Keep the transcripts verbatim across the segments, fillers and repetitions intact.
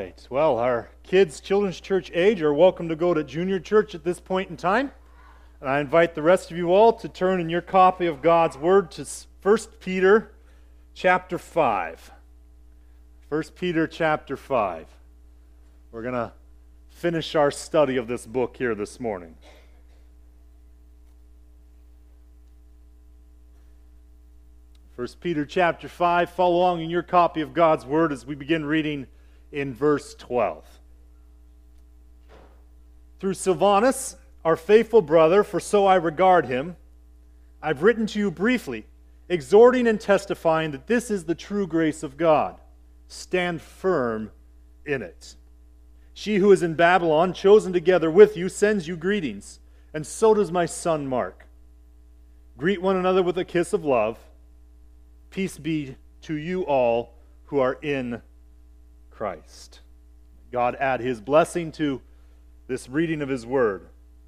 right. Well, our kids, children's church age, are welcome to go to junior church at this point in time. And I invite the rest of you all to turn in your copy of God's Word to First Peter chapter five. First Peter chapter five. We're going to finish our study of this book here this morning. First Peter chapter five. Follow along in your copy of God's Word as we begin reading in verse twelve. Through Silvanus, our faithful brother, for so I regard him, I've written to you briefly, exhorting and testifying that this is the true grace of God. Stand firm in it. She who is in Babylon, chosen together with you, sends you greetings, and so does my son Mark. Greet one another with a kiss of love. Peace be to you all who are in Christ. God add His blessing to this reading of His Word.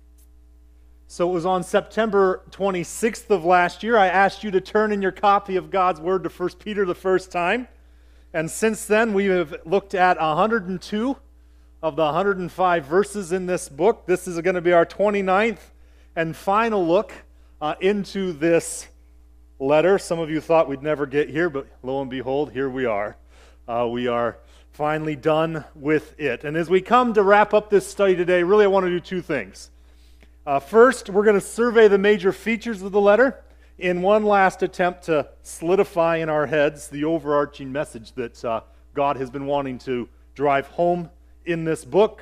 So it was on September twenty-sixth of last year, I asked you to turn in your copy of God's Word to First Peter the first time. And since then, we have looked at one hundred two of the one hundred five verses in this book. This is going to be our twenty-ninth and final look uh, into this letter. Some of you thought we'd never get here, but lo and behold, here we are. Uh, we are finally done with it. And as we come to wrap up this study today, really I want to do two things. Uh, first, we're going to survey the major features of the letter in one last attempt to solidify in our heads the overarching message that uh, God has been wanting to drive home in this book.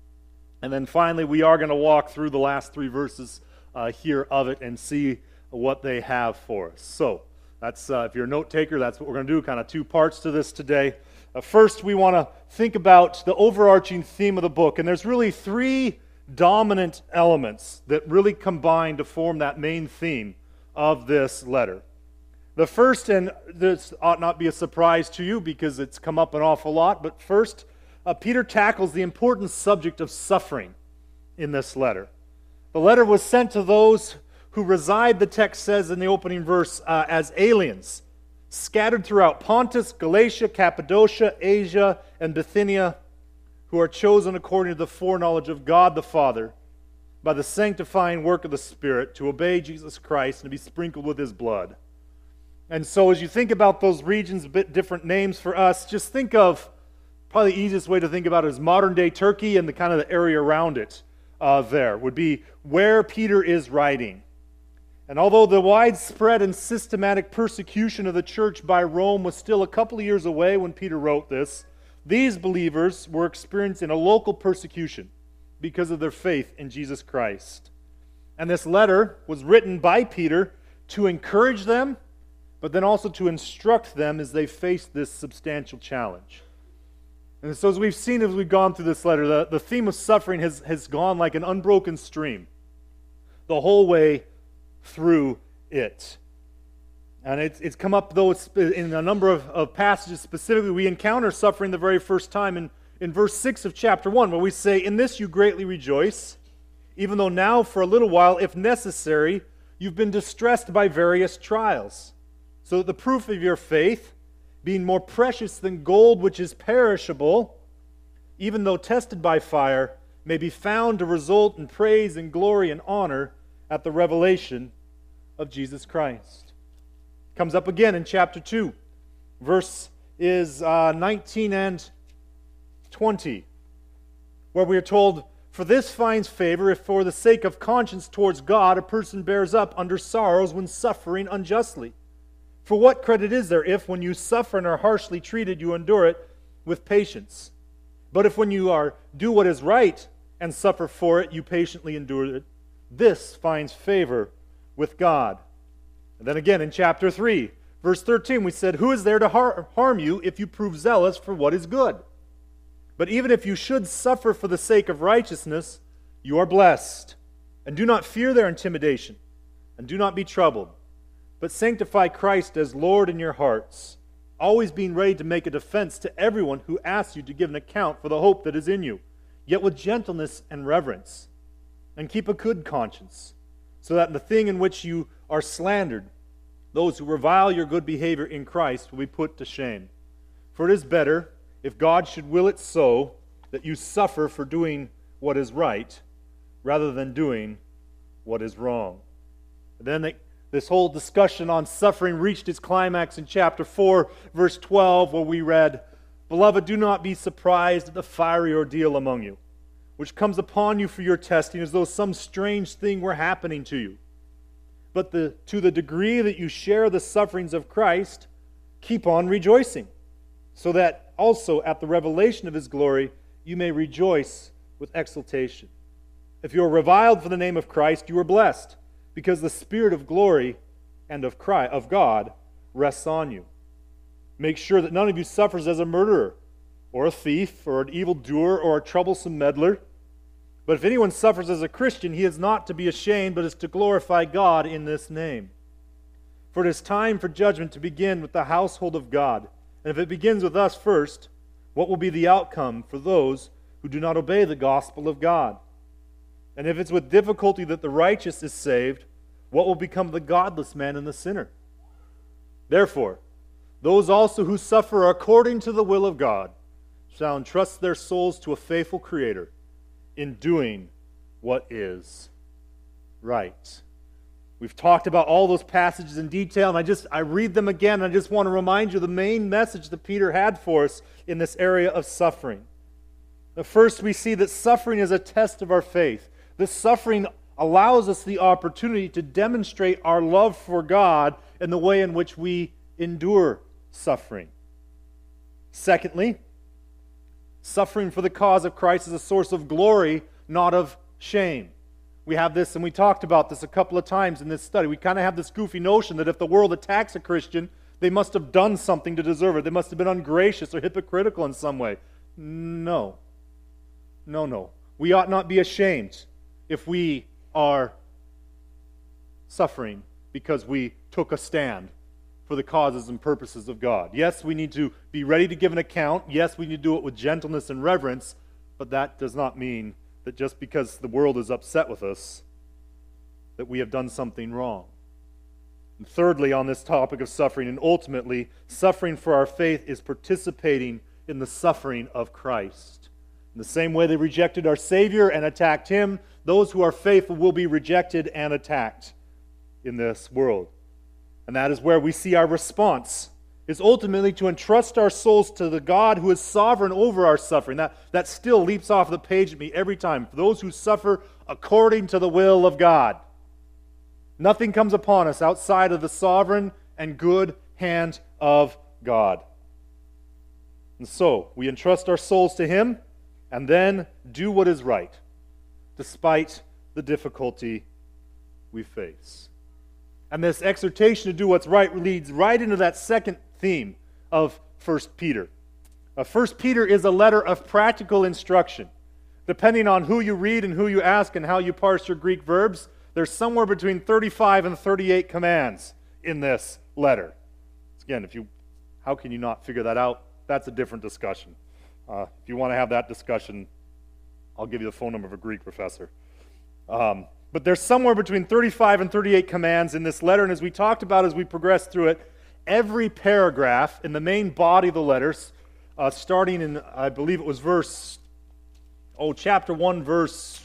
And then finally, we are going to walk through the last three verses uh, here of it and see what they have for us. So, that's uh, if you're a note taker, that's what we're going to do, kind of two parts to this today. Uh, first, we want to think about the overarching theme of the book, and there's really three dominant elements that really combine to form that main theme of this letter. The first, and this ought not be a surprise to you because it's come up an awful lot, but first, uh, Peter tackles the important subject of suffering in this letter. The letter was sent to those who reside, the text says in the opening verse, uh, as aliens, scattered throughout Pontus, Galatia, Cappadocia, Asia, and Bithynia, who are chosen according to the foreknowledge of God the Father, by the sanctifying work of the Spirit, to obey Jesus Christ and to be sprinkled with His blood. And so as you think about those regions, a bit different names for us, just think of, probably the easiest way to think about it is modern-day Turkey and the kind of the area around it uh, there, would be where Peter is writing. And although the widespread and systematic persecution of the church by Rome was still a couple of years away when Peter wrote this, these believers were experiencing a local persecution because of their faith in Jesus Christ. And this letter was written by Peter to encourage them, but then also to instruct them as they faced this substantial challenge. And so as we've seen as we've gone through this letter, the, the theme of suffering has, has gone like an unbroken stream the whole way through it. And it's, it's come up, though, it's in a number of, of passages specifically. We encounter suffering the very first time in, in verse six of chapter one, where we say, "In this you greatly rejoice, even though now for a little while, if necessary, you've been distressed by various trials, so that the proof of your faith, being more precious than gold which is perishable, even though tested by fire, may be found to result in praise and glory and honor at the revelation of Jesus Christ." Comes up again in chapter two. Verse is uh, nineteen and twenty, where we are told, "For this finds favor if for the sake of conscience towards God a person bears up under sorrows when suffering unjustly. For what credit is there if, when you suffer and are harshly treated, you endure it with patience? But if when you are do what is right and suffer for it, you patiently endure it, this finds favor with God." And then again in chapter three, verse thirteen, we said, "Who is there to har- harm you if you prove zealous for what is good? But even if you should suffer for the sake of righteousness, you are blessed. And do not fear their intimidation, and do not be troubled, but sanctify Christ as Lord in your hearts, always being ready to make a defense to everyone who asks you to give an account for the hope that is in you, yet with gentleness and reverence. And keep a good conscience, so that in the thing in which you are slandered, those who revile your good behavior in Christ will be put to shame. For it is better, if God should will it so that you suffer for doing what is right rather than doing what is wrong. And then they, this whole discussion on suffering reached its climax in chapter four, verse twelve, where we read, "Beloved, do not be surprised at the fiery ordeal among you, which comes upon you for your testing, as though some strange thing were happening to you. But the, to the degree that you share the sufferings of Christ, keep on rejoicing, so that also at the revelation of His glory you may rejoice with exultation. If you are reviled for the name of Christ, you are blessed, because the Spirit of glory and of Christ, of God rests on you. Make sure that none of you suffers as a murderer, or a thief, or an evildoer, or a troublesome meddler. But if anyone suffers as a Christian, he is not to be ashamed, but is to glorify God in this name. For it is time for judgment to begin with the household of God. And if it begins with us first, what will be the outcome for those who do not obey the gospel of God? And if it's with difficulty that the righteous is saved, what will become of the godless man and the sinner? Therefore, those also who suffer according to the will of God shall entrust their souls to a faithful Creator in doing what is right." We've talked about all those passages in detail, and I just I read them again, and I just want to remind you the main message that Peter had for us in this area of suffering. First, we see that suffering is a test of our faith. This suffering allows us the opportunity to demonstrate our love for God in the way in which we endure suffering. Secondly, suffering for the cause of Christ is a source of glory, not of shame. We have this, and we talked about this a couple of times in this study. We kind of have this goofy notion that if the world attacks a Christian, they must have done something to deserve it. They must have been ungracious or hypocritical in some way. No. No, no. We ought not be ashamed if we are suffering because we took a stand for the causes and purposes of God. Yes, we need to be ready to give an account. Yes, we need to do it with gentleness and reverence, but that does not mean that just because the world is upset with us, that we have done something wrong. And thirdly, on this topic of suffering, and ultimately, suffering for our faith is participating in the suffering of Christ. In the same way they rejected our Savior and attacked Him, those who are faithful will be rejected and attacked in this world. And that is where we see our response is ultimately to entrust our souls to the God who is sovereign over our suffering. That, that still leaps off the page at me every time. For those who suffer according to the will of God. Nothing comes upon us outside of the sovereign and good hand of God. And so, we entrust our souls to Him and then do what is right, despite the difficulty we face. And this exhortation to do what's right leads right into that second theme of First Peter. Uh, First Peter is a letter of practical instruction. Depending on who you read and who you ask and how you parse your Greek verbs, there's somewhere between thirty-five and thirty-eight commands in this letter. Again, if you, how can you not figure that out? That's a different discussion. Uh, if you want to have that discussion, I'll give you the phone number of a Greek professor. Um, But there's somewhere between thirty-five and thirty-eight commands in this letter, and as we talked about as we progressed through it, every paragraph in the main body of the letters, uh, starting in, I believe it was verse, oh, chapter one, verse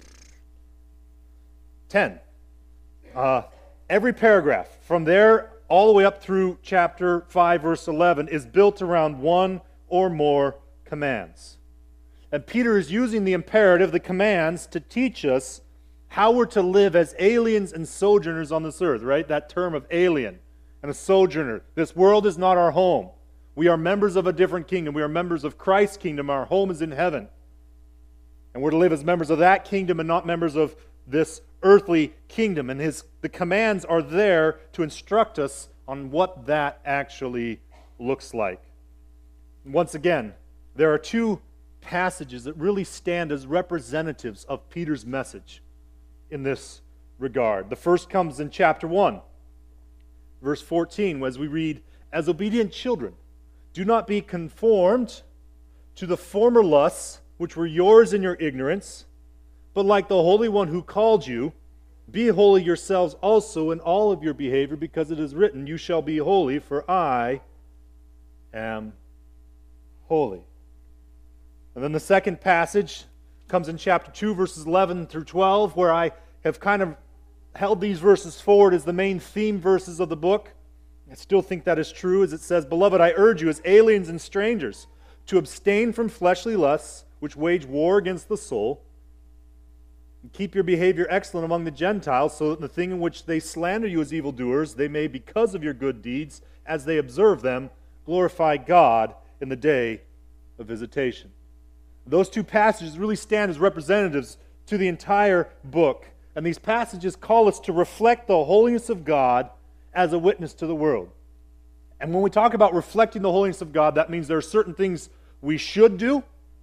ten. Uh, every paragraph, from there all the way up through chapter five, verse eleven, is built around one or more commands. And Peter is using the imperative, the commands, to teach us how we're to live as aliens and sojourners on this earth, right? That term of alien and a sojourner. This world is not our home. We are members of a different kingdom. We are members of Christ's kingdom. Our home is in heaven. And we're to live as members of that kingdom and not members of this earthly kingdom. And his the commands are there to instruct us on what that actually looks like. Once again, there are two passages that really stand as representatives of Peter's message in this regard. The first comes in chapter one, verse fourteen, as we read, "As obedient children, do not be conformed to the former lusts which were yours in your ignorance, but like the Holy One who called you, be holy yourselves also in all of your behavior, because it is written, you shall be holy, for I am holy." And then the second passage comes in chapter two, verses eleven through twelve, where I have kind of held these verses forward as the main theme verses of the book. I still think that is true, as it says, "Beloved, I urge you as aliens and strangers to abstain from fleshly lusts, which wage war against the soul, and keep your behavior excellent among the Gentiles, so that in the thing in which they slander you as evildoers, they may, because of your good deeds, as they observe them, glorify God in the day of visitation." Those two passages really stand as representatives to the entire book. And these passages call us to reflect the holiness of God as a witness to the world. And when we talk about reflecting the holiness of God, that means there are certain things we should do,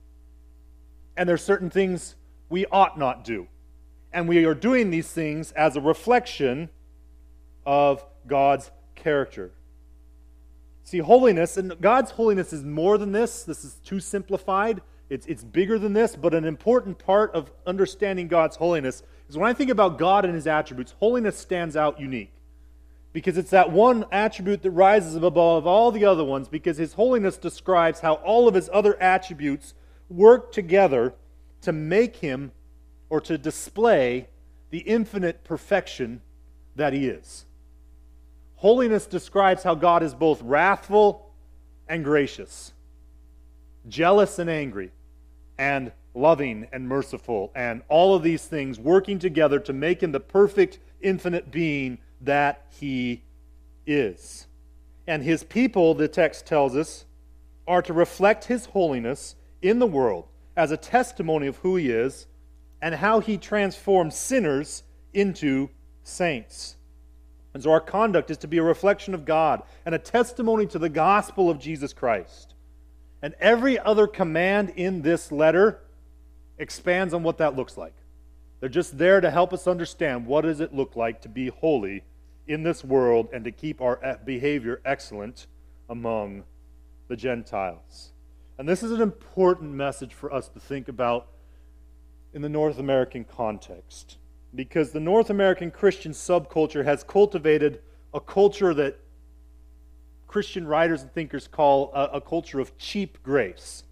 and there are certain things we ought not do. And we are doing these things as a reflection of God's character. See, holiness, and God's holiness is more than this. This is too simplified. It's, it's bigger than this, but an important part of understanding God's holiness is when I think about God and His attributes, holiness stands out unique. Because it's that one attribute that rises above all the other ones, because His holiness describes how all of His other attributes work together to make Him or to display the infinite perfection that He is. Holiness describes how God is both wrathful and gracious, jealous and angry, and loving and merciful, and all of these things working together to make Him the perfect, infinite being that He is. And His people, the text tells us, are to reflect His holiness in the world as a testimony of who He is and how He transforms sinners into saints. And so our conduct is to be a reflection of God and a testimony to the gospel of Jesus Christ. And every other command in this letter expands on what that looks like. They're just there to help us understand what does it look like to be holy in this world and to keep our behavior excellent among the Gentiles. And this is an important message for us to think about in the North American context, because the North American Christian subculture has cultivated a culture that Christian writers and thinkers call a, a culture of cheap grace.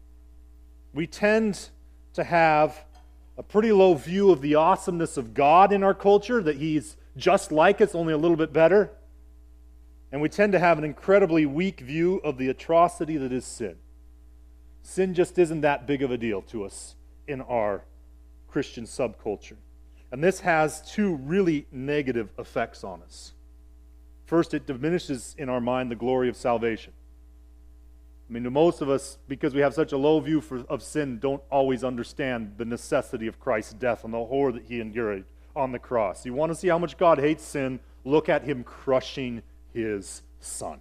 We tend to have a pretty low view of the awesomeness of God in our culture, that He's just like us, only a little bit better. And we tend to have an incredibly weak view of the atrocity that is sin. Sin just isn't that big of a deal to us in our Christian subculture. And this has two really negative effects on us. First, it diminishes in our mind the glory of salvation. I mean, to most of us, because we have such a low view for, of sin, don't always understand the necessity of Christ's death and the horror that He endured on the cross. You want to see how much God hates sin? Look at Him crushing His Son.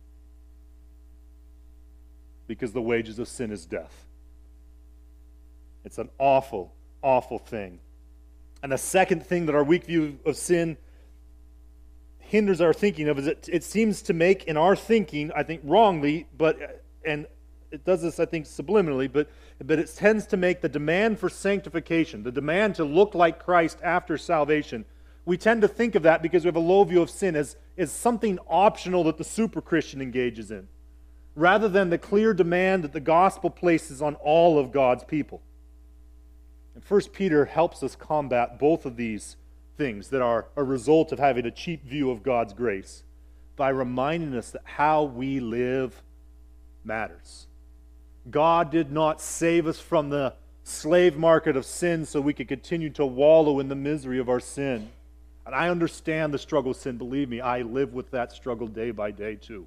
Because the wages of sin is death. It's an awful, awful thing. And the second thing that our weak view of sin hinders our thinking of is it, it seems to make in our thinking, I think wrongly, but and it does this, I think, subliminally, but, but it tends to make the demand for sanctification, the demand to look like Christ after salvation, we tend to think of that, because we have a low view of sin, as, as something optional that the super Christian engages in, rather than the clear demand that the gospel places on all of God's people. And First Peter helps us combat both of these things that are a result of having a cheap view of God's grace by reminding us that how we live matters. God did not save us from the slave market of sin so we could continue to wallow in the misery of our sin. And I understand the struggle of sin. Believe me, I live with that struggle day by day too.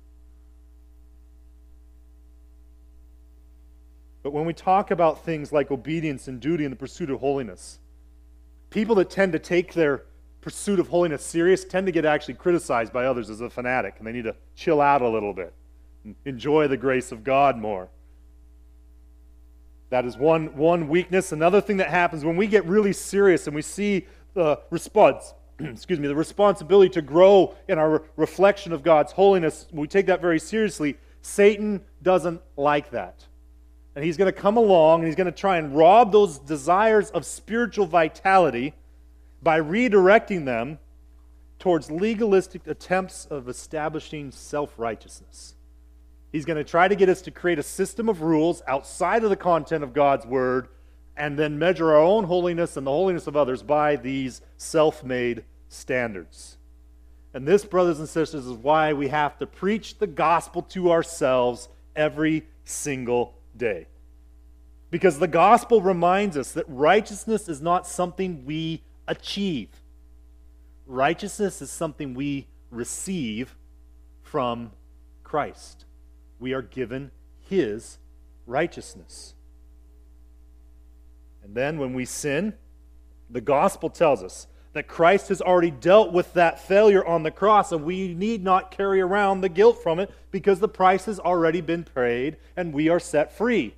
But when we talk about things like obedience and duty and the pursuit of holiness, people that tend to take their pursuit of holiness serious tend to get actually criticized by others as a fanatic, and they need to chill out a little bit and enjoy the grace of God more. That is one, one weakness. Another thing that happens when we get really serious and we see the response, excuse me, the responsibility to grow in our reflection of God's holiness, we take that very seriously. Satan doesn't like that. And he's going to come along and he's going to try and rob those desires of spiritual vitality by redirecting them towards legalistic attempts of establishing self-righteousness. He's going to try to get us to create a system of rules outside of the content of God's Word and then measure our own holiness and the holiness of others by these self-made standards. And this, brothers and sisters, is why we have to preach the gospel to ourselves every single day. Because the gospel reminds us that righteousness is not something we achieve. Righteousness is something we receive from Christ. We are given His righteousness. And then when we sin, the gospel tells us that Christ has already dealt with that failure on the cross, and we need not carry around the guilt from it because the price has already been paid and we are set free.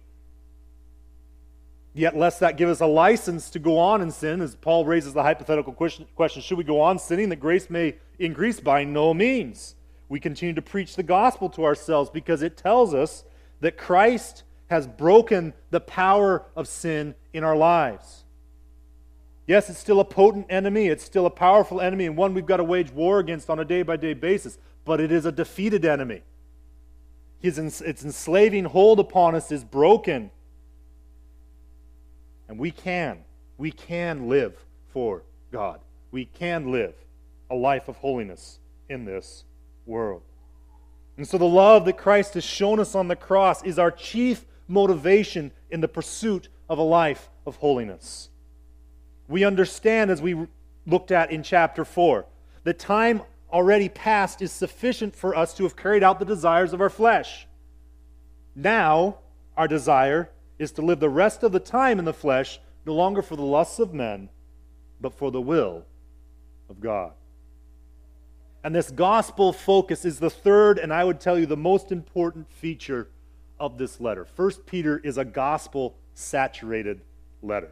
Yet lest that give us a license to go on and sin, as Paul raises the hypothetical question, question, should we go on sinning that grace may increase? By no means. We continue to preach the gospel to ourselves because it tells us that Christ has broken the power of sin in our lives. Yes, it's still a potent enemy, it's still a powerful enemy, and one we've got to wage war against on a day-by-day basis, but it is a defeated enemy. His, its enslaving hold upon us is broken. And we can, we can live for God. We can live a life of holiness in this world. And so the love that Christ has shown us on the cross is our chief motivation in the pursuit of a life of holiness. We understand, as we looked at in chapter four, the time already past is sufficient for us to have carried out the desires of our flesh. Now, our desire is to live the rest of the time in the flesh, no longer for the lusts of men, but for the will of God. And this gospel focus is the third, and I would tell you the most important feature of this letter. First Peter is a gospel-saturated letter.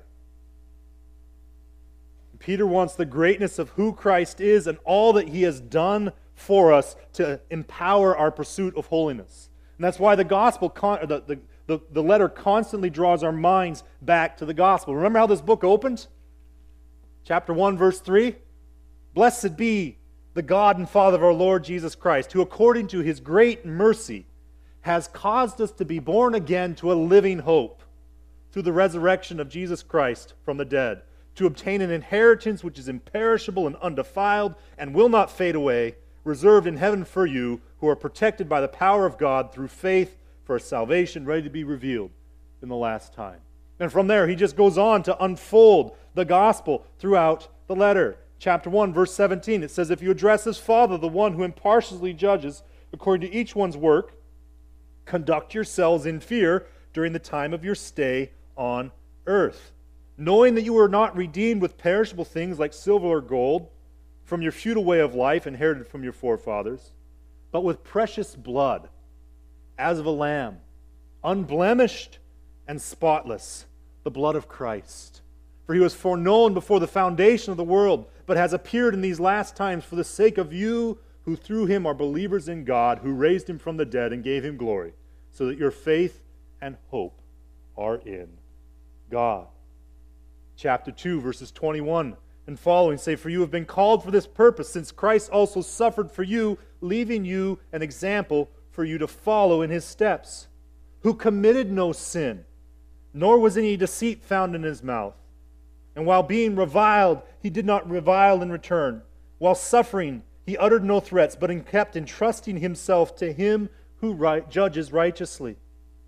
Peter wants the greatness of who Christ is and all that He has done for us to empower our pursuit of holiness. And that's why the gospel, con- the, the, the, the letter constantly draws our minds back to the gospel. Remember how this book opened? Chapter one, verse three. Blessed be the God and Father of our Lord Jesus Christ, who according to His great mercy has caused us to be born again to a living hope through the resurrection of Jesus Christ from the dead, to obtain an inheritance which is imperishable and undefiled and will not fade away, reserved in heaven for you, who are protected by the power of God through faith for a salvation ready to be revealed in the last time. And from there, he just goes on to unfold the gospel throughout the letter. Chapter one, verse seventeen, it says, if you address as Father, the one who impartially judges according to each one's work, conduct yourselves in fear during the time of your stay on earth, knowing that you were not redeemed with perishable things like silver or gold from your futile way of life inherited from your forefathers, but with precious blood, as of a lamb, unblemished and spotless, the blood of Christ. For He was foreknown before the foundation of the world, but has appeared in these last times for the sake of you who through Him are believers in God, who raised Him from the dead and gave Him glory, so that your faith and hope are in God. Chapter two, verses twenty-one and following say, for you have been called for this purpose, since Christ also suffered for you, leaving you an example for you to follow in His steps, who committed no sin, nor was any deceit found in His mouth. And while being reviled, He did not revile in return. While suffering, He uttered no threats, but kept entrusting Himself to Him who right, judges righteously.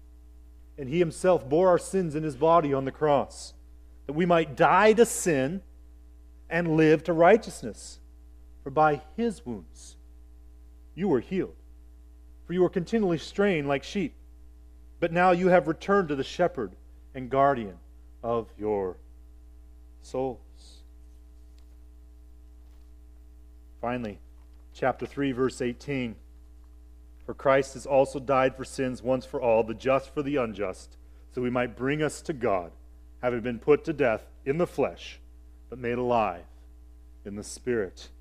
And He Himself bore our sins in His body on the cross, that we might die to sin and live to righteousness. For by His wounds you were healed. For you were continually straying like sheep, but now you have returned to the shepherd and guardian of your souls. Finally, chapter three, verse eighteen. For Christ has also died for sins once for all, the just for the unjust, so He might bring us to God, having been put to death in the flesh, but made alive in the Spirit.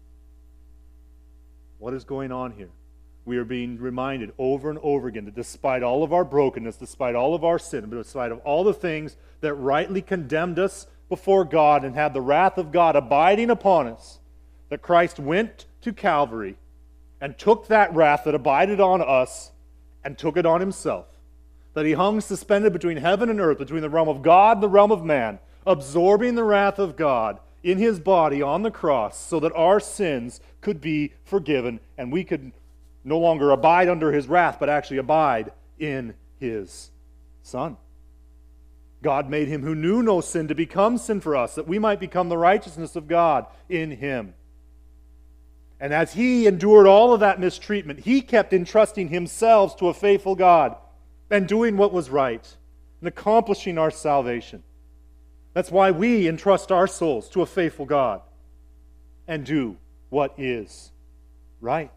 What is going on here? We are being reminded over and over again that despite all of our brokenness, despite all of our sin, but despite of all the things that rightly condemned us before God and had the wrath of God abiding upon us, that Christ went to Calvary and took that wrath that abided on us and took it on himself, that he hung suspended between heaven and earth, between the realm of God and the realm of man, absorbing the wrath of God in his body on the cross so that our sins could be forgiven and we could no longer abide under his wrath, but actually abide in his Son. God made him who knew no sin to become sin for us, that we might become the righteousness of God in him. And as he endured all of that mistreatment, he kept entrusting himself to a faithful God and doing what was right and accomplishing our salvation. That's why we entrust our souls to a faithful God and do what is right.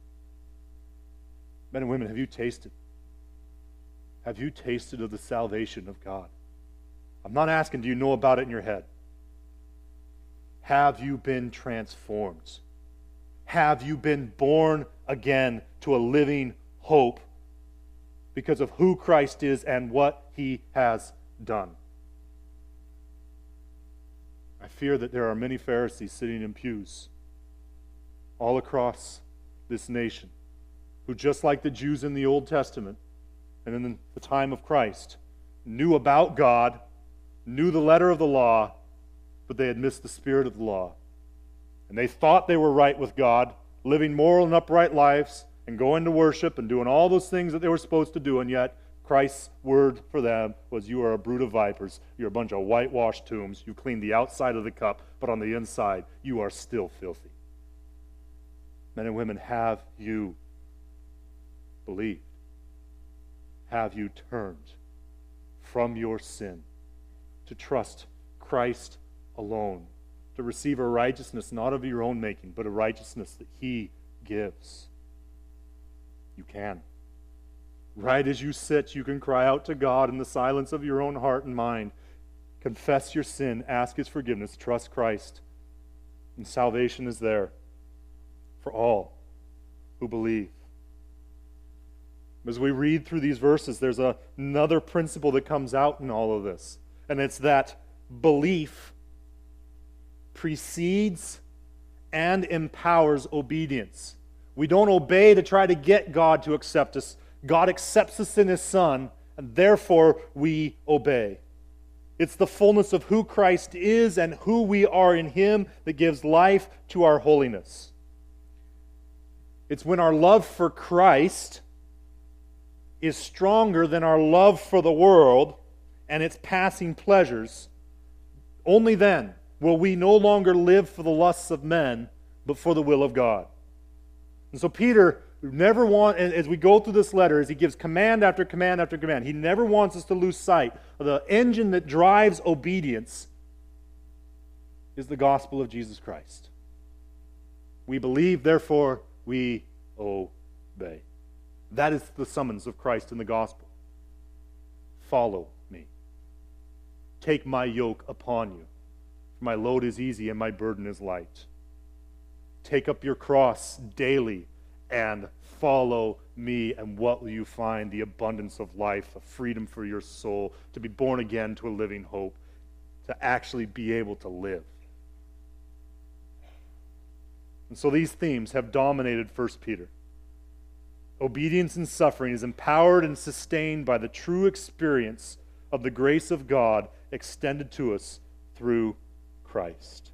Men and women, have you tasted? Have you tasted of the salvation of God? I'm not asking, do you know about it in your head? Have you been transformed? Have you been born again to a living hope because of who Christ is and what he has done? I fear that there are many Pharisees sitting in pews all across this nation who, just like the Jews in the Old Testament and in the time of Christ, knew about God, knew the letter of the law, but they had missed the spirit of the law. And they thought they were right with God, living moral and upright lives, and going to worship and doing all those things that they were supposed to do, and yet Christ's word for them was, you are a brood of vipers, you're a bunch of whitewashed tombs, you clean the outside of the cup, but on the inside, you are still filthy. Men and women, have you believed? Have you turned from your sin to trust Christ alone, to receive a righteousness not of your own making, but a righteousness that he gives? You can. Right as you sit, you can cry out to God in the silence of your own heart and mind. Confess your sin, ask his forgiveness, trust Christ, and salvation is there for all who believe. As we read through these verses, there's a, another principle that comes out in all of this, and it's that belief precedes and empowers obedience. We don't obey to try to get God to accept us. God accepts us in his Son, and therefore we obey. It's the fullness of who Christ is and who we are in him that gives life to our holiness. It's when our love for Christ is stronger than our love for the world and its passing pleasures. Only then will we no longer live for the lusts of men, but for the will of God. And so Peter never wants, as we go through this letter, as he gives command after command after command, he never wants us to lose sight of the engine that drives obedience is the gospel of Jesus Christ. We believe, therefore we obey. That is the summons of Christ in the gospel. Follow me. Take my yoke upon you. For my load is easy and my burden is light. Take up your cross daily and follow me, and what will you find? The abundance of life, a freedom for your soul, to be born again to a living hope, to actually be able to live. And so these themes have dominated First Peter. Obedience and suffering is empowered and sustained by the true experience of the grace of God extended to us through Christ.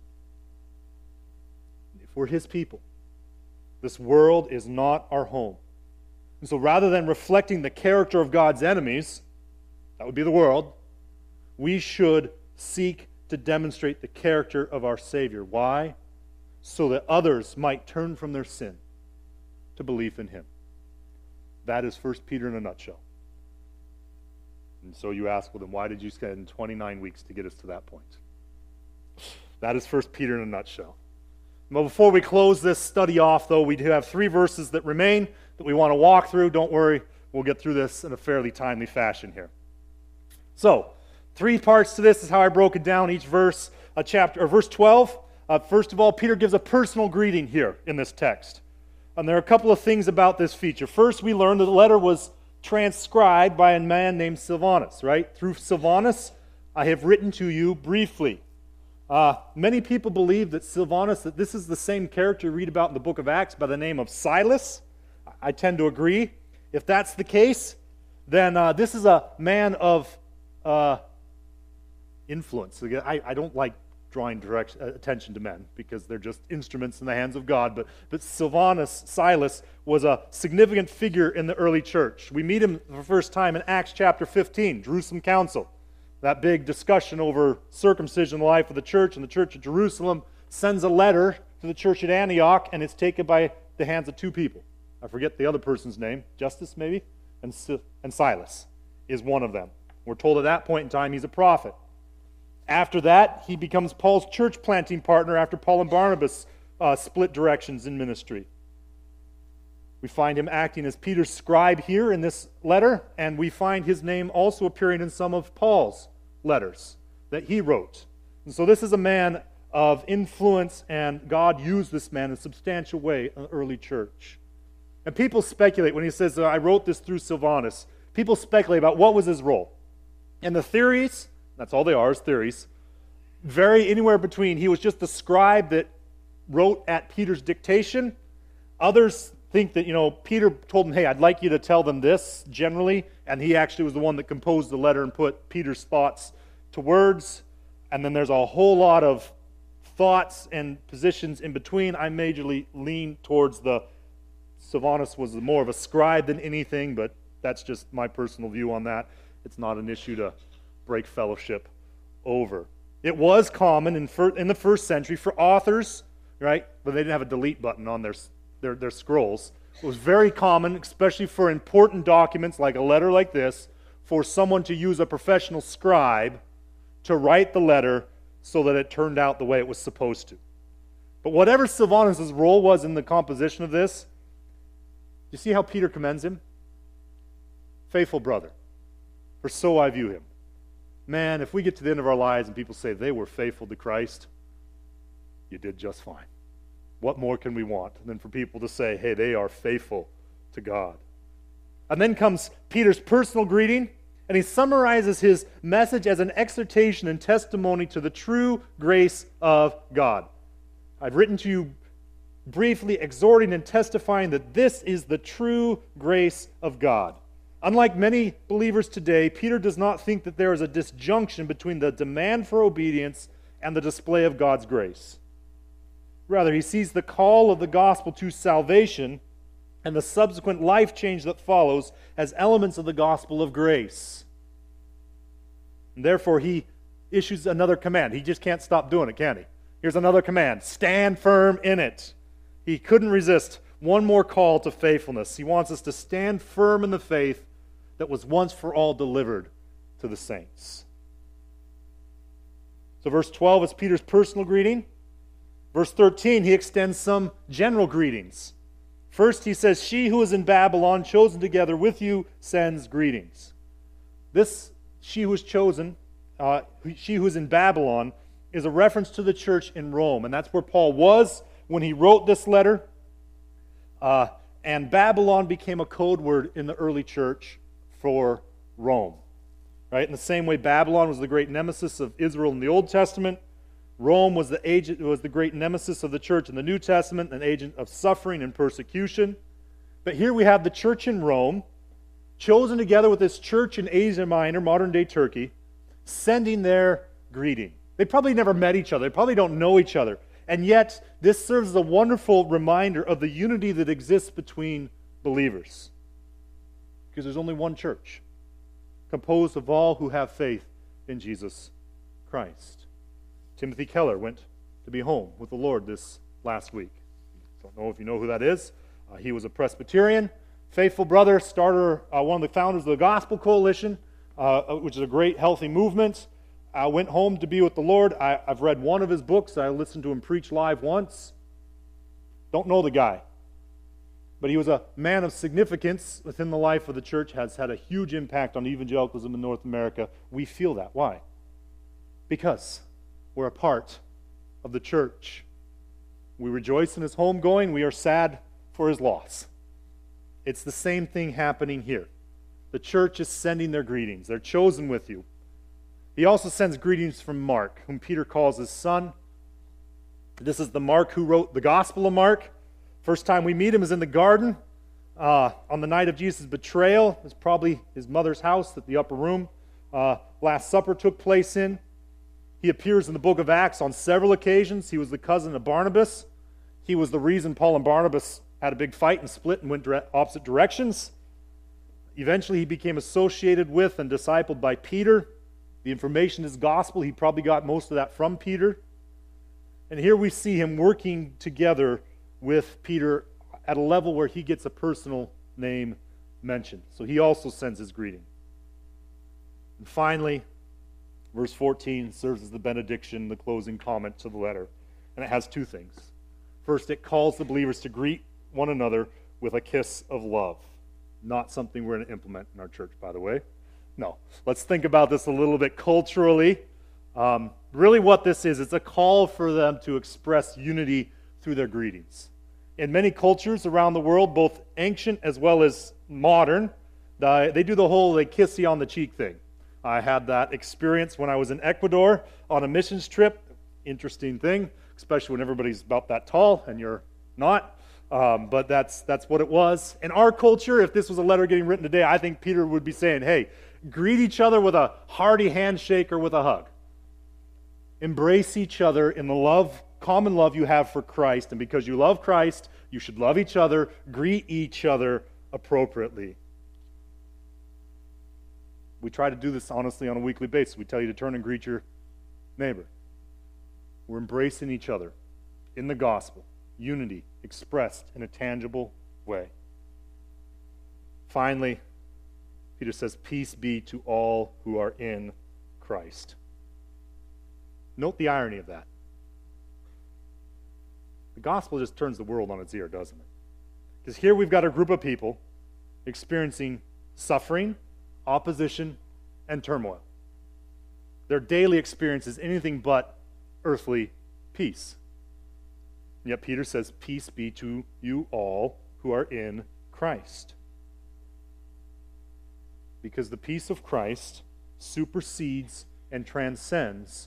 If we're his people, this world is not our home. And so rather than reflecting the character of God's enemies, that would be the world, we should seek to demonstrate the character of our Savior. Why? So that others might turn from their sin to belief in him. That is First Peter in a nutshell. And so you ask, well, then why did you spend twenty-nine weeks to get us to that point? That is First Peter in a nutshell. Well, before we close this study off, though, we do have three verses that remain that we want to walk through. Don't worry, we'll get through this in a fairly timely fashion here. So, three parts to this is how I broke it down. Each verse, a chapter, or verse twelve. Uh, first of all, Peter gives a personal greeting here in this text. And there are a couple of things about this feature. First, we learned that the letter was transcribed by a man named Silvanus, right? Through Silvanus, I have written to you briefly. Uh, many people believe that Silvanus, that this is the same character you read about in the book of Acts by the name of Silas. I tend to agree. If that's the case, then uh, this is a man of uh, influence. Again, I, I don't like drawing direct uh, attention to men because they're just instruments in the hands of God, but, but Silvanus, Silas, was a significant figure in the early church. We meet him for the first time in Acts chapter fifteen, Jerusalem Council. That big discussion over circumcision in the life of the church, and the church at Jerusalem sends a letter to the church at Antioch, and it's taken by the hands of two people. I forget the other person's name, Justus maybe, and, and Silas is one of them. We're told at that point in time he's a prophet. After that, he becomes Paul's church planting partner after Paul and Barnabas uh, split directions in ministry. We find him acting as Peter's scribe here in this letter, and we find his name also appearing in some of Paul's letters that he wrote. And so this is a man of influence, and God used this man in a substantial way in the early church. And people speculate when he says, I wrote this through Silvanus, people speculate about what was his role. And the theories, that's all they are, is theories, vary anywhere between he was just the scribe that wrote at Peter's dictation. Others think that, you know, Peter told him, hey, I'd like you to tell them this generally, and he actually was the one that composed the letter and put Peter's thoughts to words. And then there's a whole lot of thoughts and positions in between. I majorly lean towards the Silvanus was more of a scribe than anything, but that's just my personal view on that. It's not an issue to break fellowship over. It was common in, fir- in the first century for authors, right? But they didn't have a delete button on their, their, their scrolls. It was very common, especially for important documents like a letter like this, for someone to use a professional scribe to write the letter so that it turned out the way it was supposed to. But whatever Silvanus' role was in the composition of this, you see how Peter commends him? Faithful brother, for so I view him. Man, if we get to the end of our lives and people say they were faithful to Christ, you did just fine. What more can we want than for people to say, hey, they are faithful to God? And then comes Peter's personal greeting, and he summarizes his message as an exhortation and testimony to the true grace of God. I've written to you briefly exhorting and testifying that this is the true grace of God. Unlike many believers today, Peter does not think that there is a disjunction between the demand for obedience and the display of God's grace. Rather, he sees the call of the gospel to salvation and the subsequent life change that follows as elements of the gospel of grace. And therefore, he issues another command. He just can't stop doing it, can he? Here's another command. Stand firm in it. He couldn't resist one more call to faithfulness. He wants us to stand firm in the faith that was once for all delivered to the saints. So verse twelve is Peter's personal greeting. Verse thirteen, he extends some general greetings. First, he says, she who is in Babylon, chosen together with you, sends greetings. This, she who is chosen, uh, she who is in Babylon, is a reference to the church in Rome. And that's where Paul was when he wrote this letter. Uh, and Babylon became a code word in the early church for Rome. Right? In the same way Babylon was the great nemesis of Israel in the Old Testament, Rome was the agent, was the great nemesis of the church in the New Testament, an agent of suffering and persecution. But here we have the church in Rome, chosen together with this church in Asia Minor, modern-day Turkey, sending their greeting. They probably never met each other. They probably don't know each other. And yet, this serves as a wonderful reminder of the unity that exists between believers. Because there's only one church, composed of all who have faith in Jesus Christ. Timothy Keller went to be home with the Lord this last week. Don't know if you know who that is. Uh, he was a Presbyterian, faithful brother, starter, uh, one of the founders of the Gospel Coalition, uh, which is a great, healthy movement. I went home to be with the Lord. I, I've read one of his books. I listened to him preach live once. Don't know the guy. But he was a man of significance within the life of the church, has had a huge impact on evangelicalism in North America. We feel that. Why? Because we're a part of the church. We rejoice in his homegoing. We are sad for his loss. It's the same thing happening here. The church is sending their greetings. They're chosen with you. He also sends greetings from Mark, whom Peter calls his son. This is the Mark who wrote the Gospel of Mark. First time we meet him is in the garden. uh, on the night of Jesus' betrayal. It's probably his mother's house that the upper room uh, Last Supper took place in. He appears in the book of Acts on several occasions. He was the cousin of Barnabas. He was the reason Paul and Barnabas had a big fight and split and went dire- opposite directions. Eventually, he became associated with and discipled by Peter. The information is gospel. He probably got most of that from Peter. And here we see him working together with Peter at a level where he gets a personal name mentioned. So he also sends his greeting. And finally, verse fourteen serves as the benediction, the closing comment to the letter. And it has two things. First, it calls the believers to greet one another with a kiss of love. Not something we're going to implement in our church, by the way. No. Let's think about this a little bit culturally. Um, really what this is, it's a call for them to express unity through their greetings. In many cultures around the world, both ancient as well as modern, uh, they do the whole they kiss you on the cheek thing. I had that experience when I was in Ecuador on a missions trip. Interesting thing, especially when everybody's about that tall and you're not. Um, but that's that's what it was. In our culture, if this was a letter getting written today, I think Peter would be saying, hey, greet each other with a hearty handshake or with a hug. Embrace each other in the love, common love you have for Christ. And because you love Christ, you should love each other, greet each other appropriately. We try to do this honestly on a weekly basis. We tell you to turn and greet your neighbor. We're embracing each other in the gospel. Unity expressed in a tangible way. Finally, Peter says, peace be to all who are in Christ. Note the irony of that. The gospel just turns the world on its ear, doesn't it? Because here we've got a group of people experiencing suffering, opposition, and turmoil. Their daily experience is anything but earthly peace. And yet Peter says, peace be to you all who are in Christ. Because the peace of Christ supersedes and transcends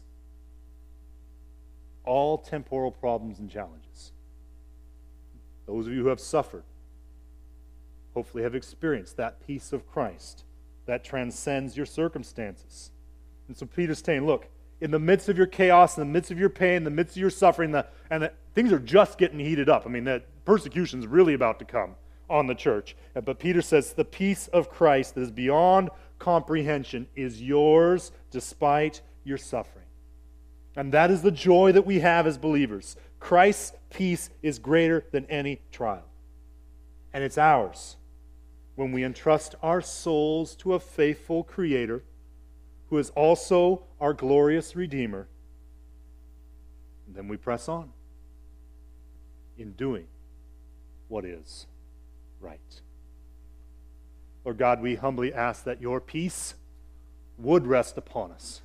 all temporal problems and challenges. Those of you who have suffered hopefully have experienced that peace of Christ that transcends your circumstances. And so Peter's saying, look, in the midst of your chaos, in the midst of your pain, in the midst of your suffering, the, and the, things are just getting heated up. I mean, that persecution is really about to come on the church. But Peter says, the peace of Christ that is beyond comprehension is yours despite your suffering. And that is the joy that we have as believers. Christ's peace is greater than any trial. And it's ours when we entrust our souls to a faithful Creator who is also our glorious Redeemer. And then we press on in doing what is right. Lord God, we humbly ask that your peace would rest upon us.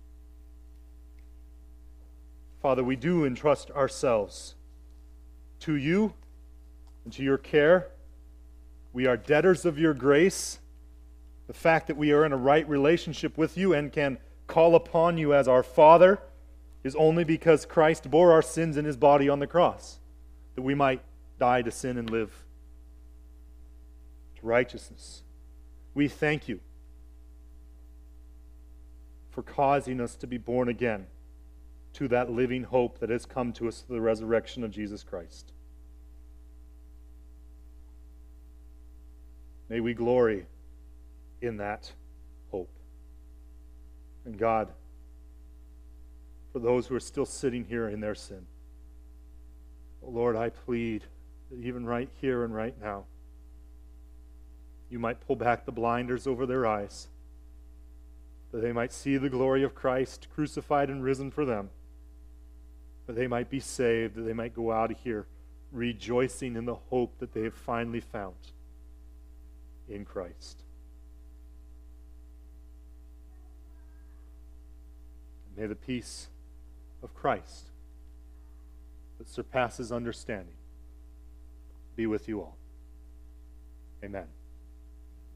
Father, we do entrust ourselves to you and to your care. We are debtors of your grace. The fact that we are in a right relationship with you and can call upon you as our Father is only because Christ bore our sins in his body on the cross, that we might die to sin and live to righteousness. We thank you for causing us to be born again to that living hope that has come to us through the resurrection of Jesus Christ. May we glory in that hope. And God, for those who are still sitting here in their sin, oh Lord, I plead that even right here and right now, you might pull back the blinders over their eyes, that they might see the glory of Christ crucified and risen for them, that they might be saved, that they might go out of here rejoicing in the hope that they have finally found in Christ. May the peace of Christ that surpasses understanding be with you all. Amen.